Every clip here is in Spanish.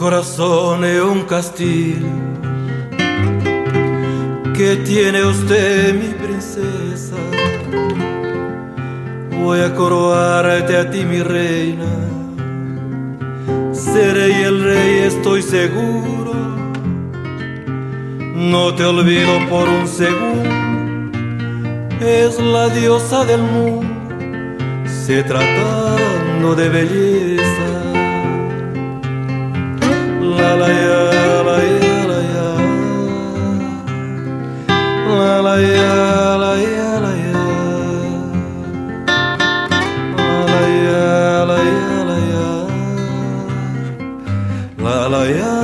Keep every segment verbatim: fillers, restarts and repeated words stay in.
corazón es un castillo que tiene usted, mi princesa. Voy a coroarte a ti, mi reina. Seré el rey, estoy seguro. No te olvido por un segundo. Es la diosa del mundo, se tratando de belleza. La la ya, la ya, la ya. La la ya, la ya, la ya. La la ya, la ya, la ya. La la ya.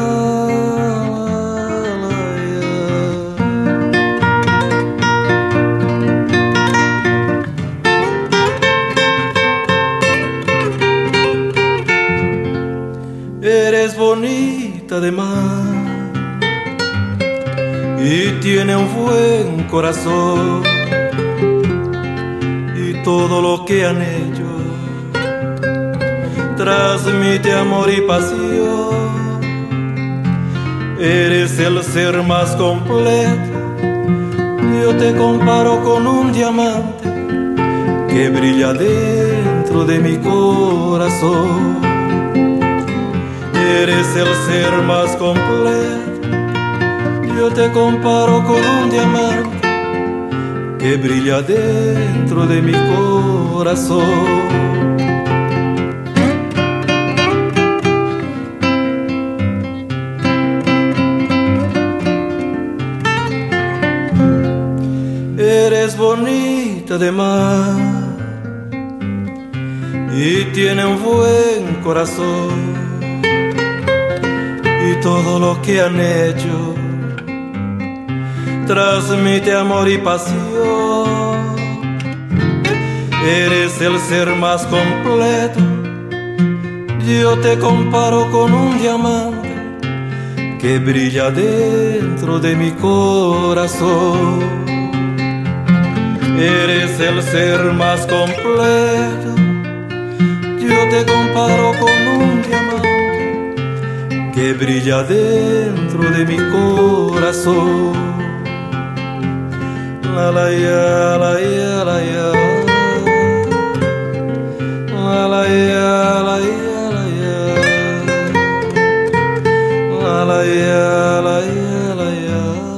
Eres bonita de mar y tiene un buen corazón, y todo lo que han hecho transmite amor y pasión. Eres el ser más completo, yo te comparo con un diamante que brilla dentro de mi corazón. Eres el ser más completo, yo te comparo con un diamante que brilla dentro de mi corazón. Eres bonita de mar y tiene un buen corazón, y todo lo que han hecho transmite amor y pasión. Eres el ser más completo, yo te comparo con un diamante que brilla dentro de mi corazón. Eres el ser más completo, yo te comparo con un diamante que brilla dentro de mi corazón. La la ya, la ya, la ya. La la ya, la ya, la ya. La la ya, la ya, la ya.